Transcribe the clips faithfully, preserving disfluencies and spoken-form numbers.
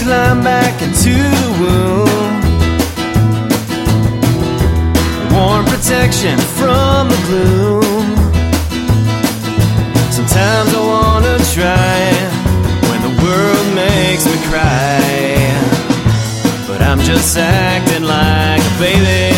climb back into the womb. Warm protection from the gloom. Sometimes I wanna try when the world makes me cry, but I'm just acting like a baby.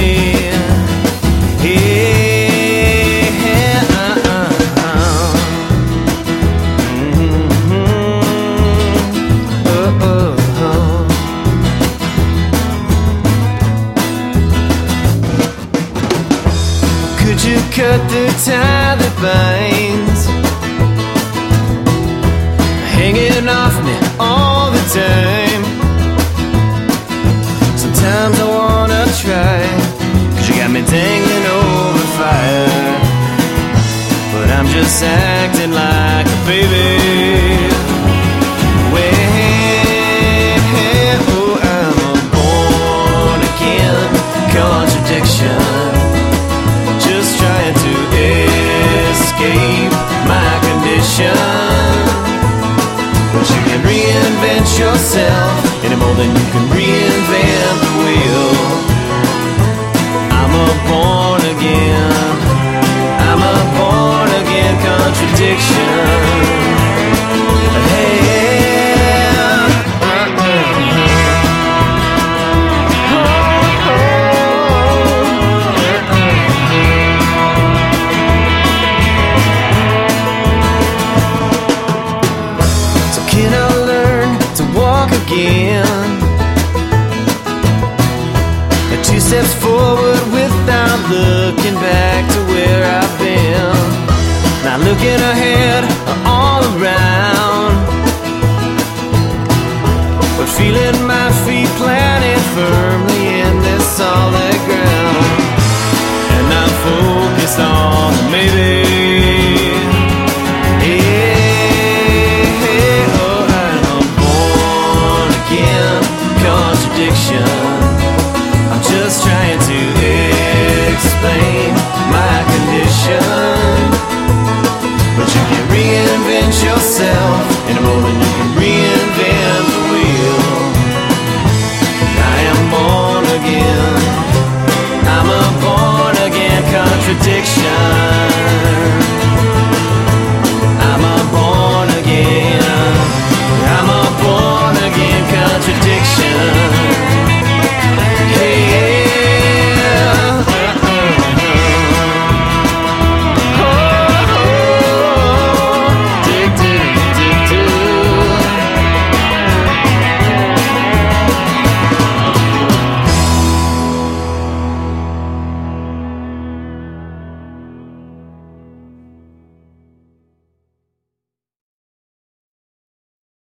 Could you cut the tie that binds, hanging off me all the time? Sometimes I wanna try, 'cause you got me dangling over fire, but I'm just acting like a baby. Well, oh, I'm a born again contradiction, just trying to escape my condition. But you can reinvent yourself any more than you can reinvent the wheel. I'm a born again, I'm a born again contradiction. Hey, again, two steps forward without looking back to where I've been, not looking ahead or all around, but feeling my feet planted firmly in this solid ground, and I'm focused on the maybe. Contradiction.